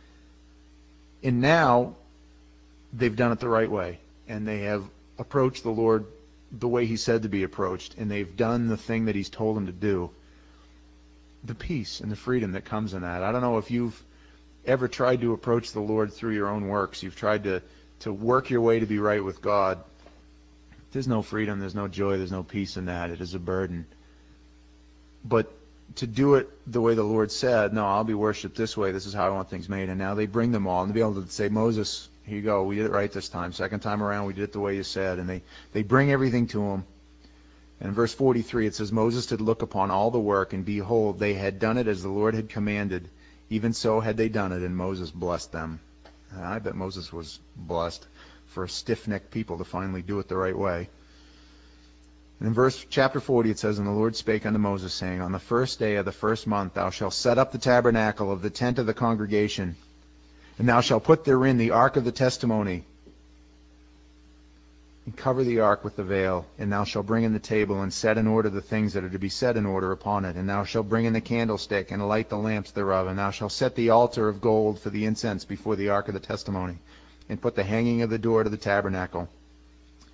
And now, they've done it the right way. And they have approached the Lord the way he said to be approached, and they've done the thing that he's told them to do. The peace and the freedom that comes in that. I don't know if you've ever tried to approach the Lord through your own works. You've tried to work your way to be right with God. There's no freedom, there's no joy, there's no peace in that. It is a burden. But to do it the way the Lord said, "No, I'll be worshipped this way, this is how I want things made," and now they bring them all, and to be able to say, "Moses, here you go, we did it right this time. Second time around, we did it the way you said." And they bring everything to him. And in verse 43, it says, "Moses did look upon all the work, and behold, they had done it as the Lord had commanded. Even so had they done it, and Moses blessed them." And I bet Moses was blessed for stiff-necked people to finally do it the right way. And in chapter 40, it says, "And the Lord spake unto Moses, saying, On the first day of the first month thou shalt set up the tabernacle of the tent of the congregation, and thou shalt put therein the ark of the testimony, and cover the ark with the veil. And thou shalt bring in the table, and set in order the things that are to be set in order upon it. And thou shalt bring in the candlestick, and light the lamps thereof. And thou shalt set the altar of gold for the incense before the ark of the testimony, and put the hanging of the door to the tabernacle.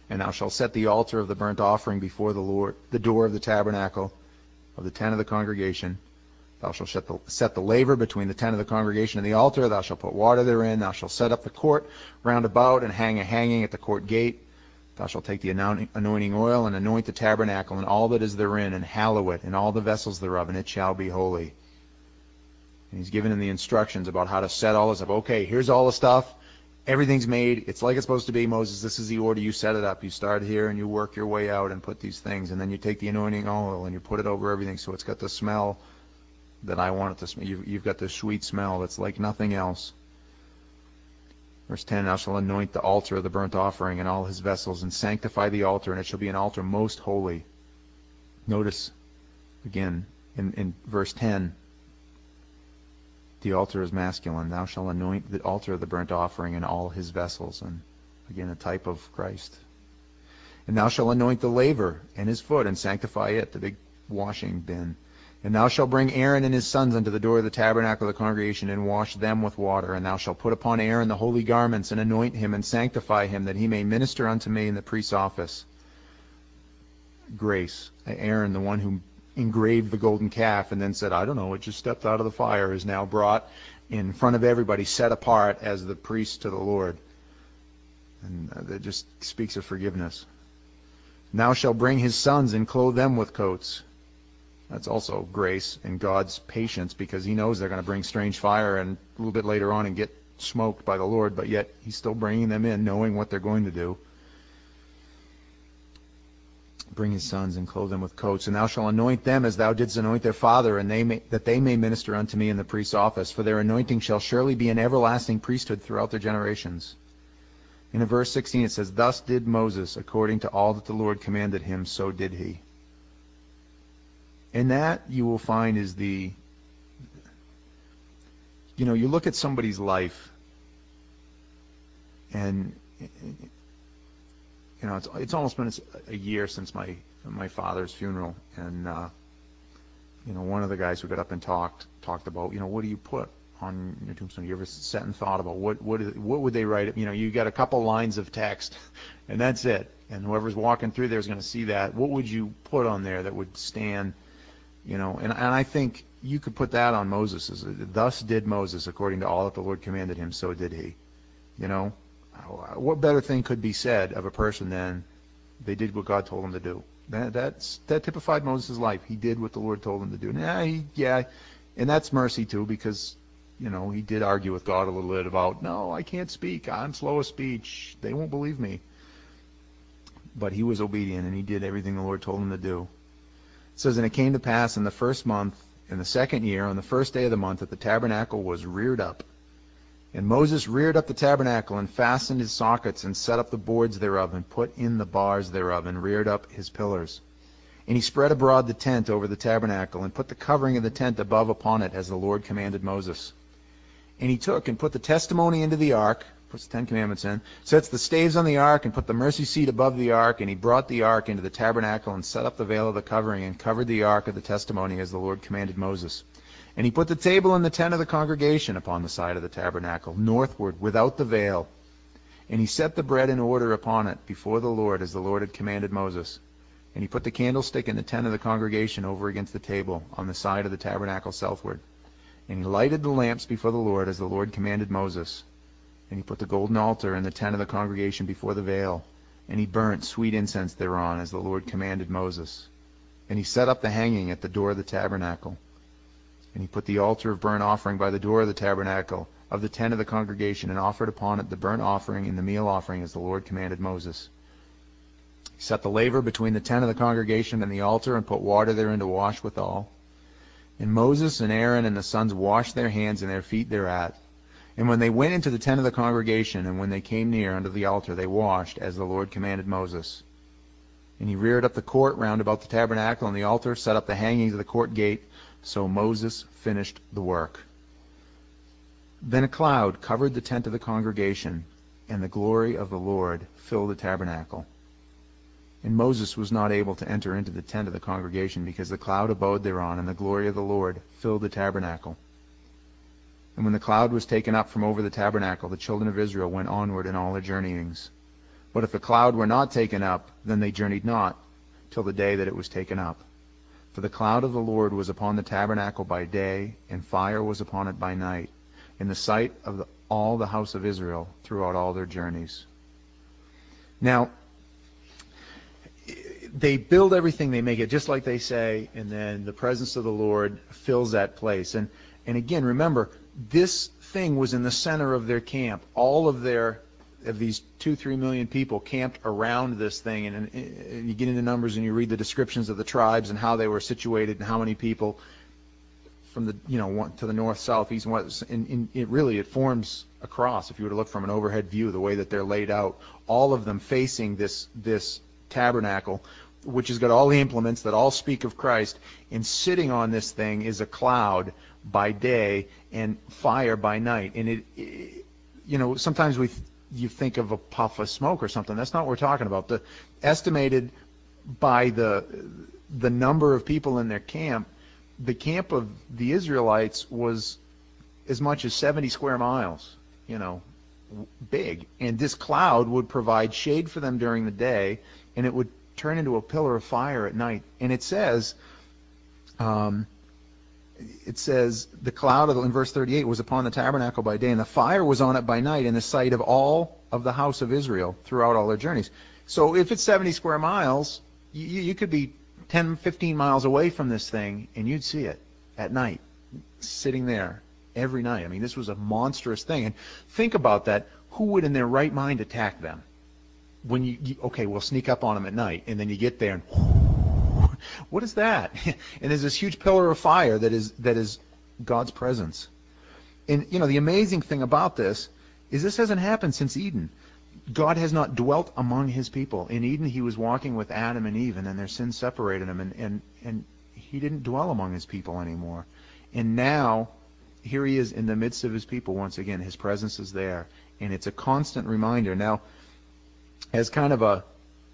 And thou shalt set the altar of the burnt offering before the Lord, the door of the tabernacle of the tent of the congregation. Thou shalt set the laver between the tent of the congregation and the altar. Thou shalt put water therein. Thou shalt set up the court round about and hang a hanging at the court gate. Thou shalt take the anointing oil and anoint the tabernacle and all that is therein, and hallow it and all the vessels thereof, and it shall be holy. And he's given him the instructions about how to set all this up. Okay, here's all the stuff. Everything's made. It's like it's supposed to be, Moses. This is the order. You set it up. You start here and you work your way out and put these things. And then you take the anointing oil and you put it over everything so it's got the smell that I want it to smell. You've got this sweet smell that's like nothing else. Verse 10, thou shalt anoint the altar of the burnt offering and all his vessels, and sanctify the altar, and it shall be an altar most holy. Notice, again, in verse 10, the altar is masculine. Thou shalt anoint the altar of the burnt offering and all his vessels. And again, a type of Christ. And thou shalt anoint the laver and his foot, and sanctify it, the big washing bin. And thou shalt bring Aaron and his sons unto the door of the tabernacle of the congregation, and wash them with water. And thou shalt put upon Aaron the holy garments, and anoint him, and sanctify him, that he may minister unto me in the priest's office. Grace. Aaron, the one who engraved the golden calf and then said, I don't know, it just stepped out of the fire, is now brought in front of everybody, set apart as the priest to the Lord. And that just speaks of forgiveness. Thou shalt bring his sons and clothe them with coats. That's also grace and God's patience, because he knows they're going to bring strange fire and a little bit later on and get smoked by the Lord, but yet he's still bringing them in, knowing what they're going to do. Bring his sons and clothe them with coats, and thou shalt anoint them as thou didst anoint their father, and that they may minister unto me in the priest's office. For their anointing shall surely be an everlasting priesthood throughout their generations. And in verse 16 it says, Thus did Moses, according to all that the Lord commanded him, so did he. And that, you will find, is you look at somebody's life, and it's almost been a year since my father's funeral, and one of the guys who got up and talked about, what do you put on your tombstone? You ever sat and thought about what would they write? You got a couple lines of text, and that's it. And whoever's walking through there is going to see that. What would you put on there that would stand? And I think you could put that on Moses. Thus did Moses, according to all that the Lord commanded him, so did he. What better thing could be said of a person than they did what God told them to do? That typified Moses' life. He did what the Lord told him to do. And that's mercy too, because he did argue with God a little bit about, no, I can't speak. I'm slow of speech. They won't believe me. But he was obedient, and he did everything the Lord told him to do. It says, and it came to pass in the first month, in the second year, on the first day of the month, that the tabernacle was reared up. And Moses reared up the tabernacle, and fastened his sockets, and set up the boards thereof, and put in the bars thereof, and reared up his pillars. And he spread abroad the tent over the tabernacle, and put the covering of the tent above upon it, as the Lord commanded Moses. And he took and put the testimony into the ark, puts the Ten Commandments in, sets the staves on the ark, and put the mercy seat above the ark, and he brought the ark into the tabernacle, and set up the veil of the covering, and covered the ark of the testimony, as the Lord commanded Moses. And he put the table in the tent of the congregation upon the side of the tabernacle, northward, without the veil. And he set the bread in order upon it before the Lord, as the Lord had commanded Moses. And he put the candlestick in the tent of the congregation over against the table, on the side of the tabernacle southward. And he lighted the lamps before the Lord, as the Lord commanded Moses. And he put the golden altar in the tent of the congregation before the veil. And he burnt sweet incense thereon, as the Lord commanded Moses. And he set up the hanging at the door of the tabernacle. And he put the altar of burnt offering by the door of the tabernacle of the tent of the congregation, and offered upon it the burnt offering and the meal offering, as the Lord commanded Moses. He set the laver between the tent of the congregation and the altar, and put water therein to wash withal. And Moses and Aaron and the sons washed their hands and their feet thereat. And when they went into the tent of the congregation, and when they came near unto the altar, they washed, as the Lord commanded Moses. And he reared up the court round about the tabernacle and the altar, set up the hangings of the court gate. So Moses finished the work. Then a cloud covered the tent of the congregation, and the glory of the Lord filled the tabernacle. And Moses was not able to enter into the tent of the congregation, because the cloud abode thereon, and the glory of the Lord filled the tabernacle. And when the cloud was taken up from over the tabernacle, the children of Israel went onward in all their journeyings. But if the cloud were not taken up, then they journeyed not till the day that it was taken up. For the cloud of the Lord was upon the tabernacle by day, and fire was upon it by night, in the sight of all the house of Israel throughout all their journeys. Now, they build everything, they make it just like they say, and then the presence of the Lord fills that place. And again, remember, this thing was in the center of their camp. All of these 2-3 million people camped around this thing, and you get into Numbers and you read the descriptions of the tribes and how they were situated and how many people from the to the north, south, east, and west. And it forms a cross. If you were to look from an overhead view, the way that they're laid out, all of them facing this tabernacle, which has got all the implements that all speak of Christ, and sitting on this thing is a cloud by day and fire by night. And sometimes you think of a puff of smoke or something. That's not what we're talking about. The estimated by the number of people in their camp, the camp of the Israelites was as much as 70 square miles, big. And this cloud would provide shade for them during the day, and it would turn into a pillar of fire at night. And it says the cloud in verse 38 was upon the tabernacle by day, and the fire was on it by night in the sight of all of the house of Israel throughout all their journeys. So if it's 70 square miles, you could be 10, 15 miles away from this thing, and you'd see it at night, sitting there every night. I mean, this was a monstrous thing. And think about that. Who would in their right mind attack them? When we'll sneak up on them at night, and then you get there, and what is that? And there's this huge pillar of fire that is God's presence. And the amazing thing about this is this hasn't happened since Eden. God has not dwelt among his people. In Eden, he was walking with Adam and Eve, and then their sin separated him, and he didn't dwell among his people anymore. And now, here he is in the midst of his people once again. His presence is there, and it's a constant reminder. Now, as kind of a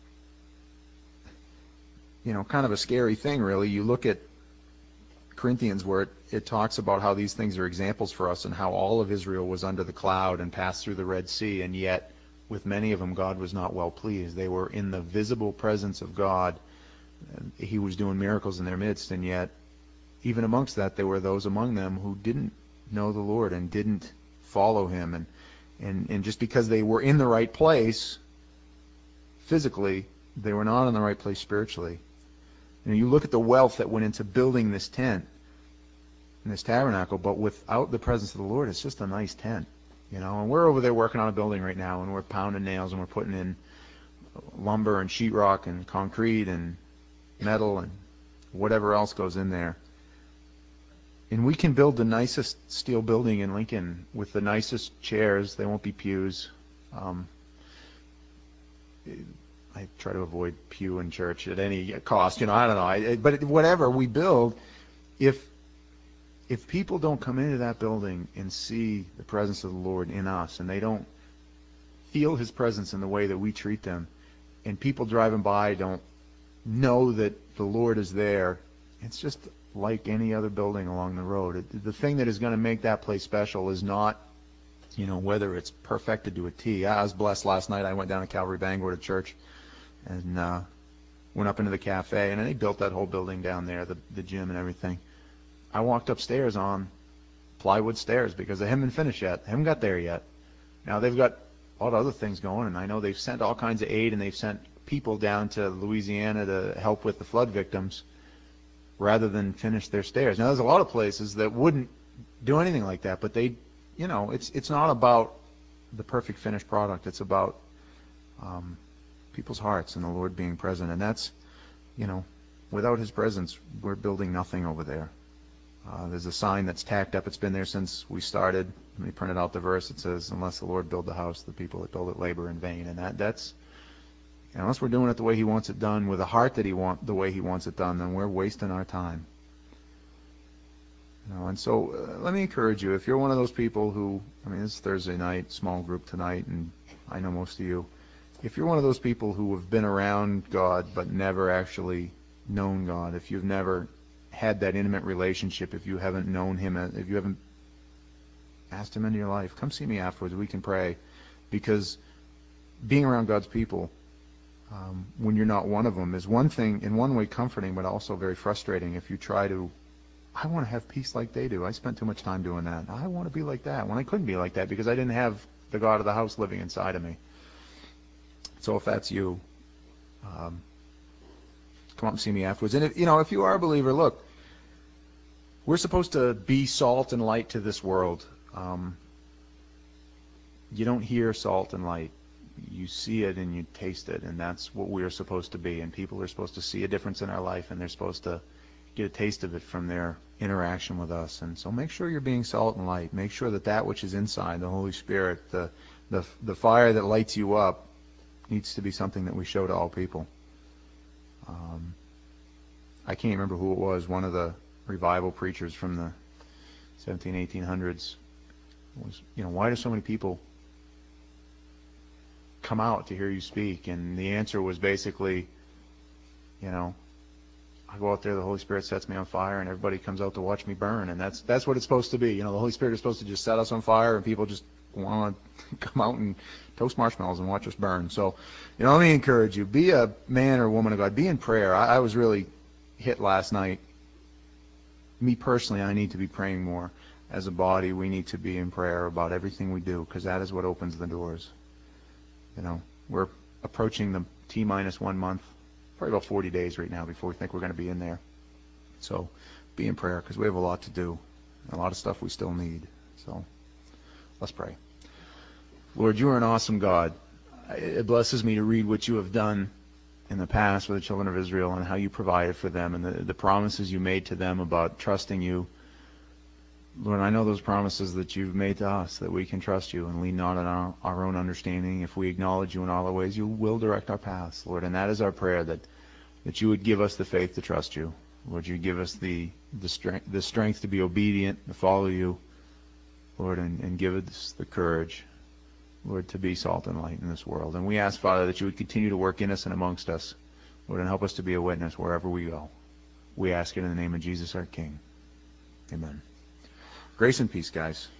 scary thing, really, you look at Corinthians where it talks about how these things are examples for us and how all of Israel was under the cloud and passed through the Red Sea, and yet with many of them God was not well pleased. They were in the visible presence of God. He was doing miracles in their midst, and yet even amongst that there were those among them who didn't know the Lord and didn't follow him. And just because they were in the right place physically, they were not in the right place spiritually. You look at the wealth that went into building this tent and this tabernacle, but without the presence of the Lord, it's just a nice tent. And we're over there working on a building right now, and we're pounding nails, and we're putting in lumber and sheetrock and concrete and metal and whatever else goes in there. And we can build the nicest steel building in Lincoln with the nicest chairs. They won't be pews. I try to avoid pew in church at any cost. I don't know. But whatever we build, if people don't come into that building and see the presence of the Lord in us, and they don't feel his presence in the way that we treat them, and people driving by don't know that the Lord is there, it's just like any other building along the road. The thing that is going to make that place special is not, whether it's perfected to a T. I was blessed last night. I went down to Calvary Bangor to church and went up into the cafe, and they built that whole building down there, the gym and everything. I walked upstairs on plywood stairs because they haven't been finished yet. They haven't got there yet. Now they've got all the other things going, and I know they've sent all kinds of aid, and they've sent people down to Louisiana to help with the flood victims rather than finish their stairs. Now there's a lot of places that wouldn't do anything like that, but they, it's not about the perfect finished product. It's about people's hearts and the Lord being present, and that's, without his presence, we're building nothing over there. There's a sign that's tacked up. It's been there since we started. When we printed out the verse, it says, unless the Lord build the house, the people that build it labor in vain. And that's unless we're doing it the way he wants it done, with a heart that the way he wants it done, then we're wasting our time. And so let me encourage you, if you're one of those people who, it's Thursday night, small group tonight, and I know most of you, if you're one of those people who have been around God but never actually known God, if you've never had that intimate relationship, if you haven't known him, if you haven't asked him into your life, come see me afterwards. We can pray, because being around God's people when you're not one of them is one thing, in one way comforting, but also very frustrating if you try to, I want to have peace like they do. I spent too much time doing that. I want to be like that when I couldn't be like that because I didn't have the God of the house living inside of me. So if that's you, come up and see me afterwards. And if you are a believer, look, we're supposed to be salt and light to this world. You don't hear salt and light. You see it and you taste it, and that's what we're supposed to be. And people are supposed to see a difference in our life, and they're supposed to get a taste of it from their interaction with us. And so make sure you're being salt and light. Make sure that which is inside, the Holy Spirit, the fire that lights you up, needs to be something that we show to all people. I can't remember who it was. One of the revival preachers from the 1800s was, why do so many people come out to hear you speak? And the answer was basically, I go out there, the Holy Spirit sets me on fire, and everybody comes out to watch me burn. And that's what it's supposed to be. The Holy Spirit is supposed to just set us on fire, and people just want to come out and toast marshmallows and watch us burn. So, let me encourage you. Be a man or woman of God. Be in prayer. I was really hit last night. Me personally, I need to be praying more. As a body, we need to be in prayer about everything we do, because that is what opens the doors. We're approaching the T-minus 1 month, probably about 40 days right now before we think we're going to be in there. So be in prayer, because we have a lot to do, a lot of stuff we still need. So let's pray. Lord, you are an awesome God. It blesses me to read what you have done in the past with the children of Israel and how you provided for them and the promises you made to them about trusting you. Lord, I know those promises that you've made to us, that we can trust you and lean not on our own understanding. If we acknowledge you in all our ways, you will direct our paths, Lord. And that is our prayer, that you would give us the faith to trust you. Lord, you give us the strength to be obedient, to follow you, Lord, and give us the courage, Lord, to be salt and light in this world. And we ask, Father, that you would continue to work in us and amongst us, Lord, and help us to be a witness wherever we go. We ask it in the name of Jesus, our King. Amen. Grace and peace, guys.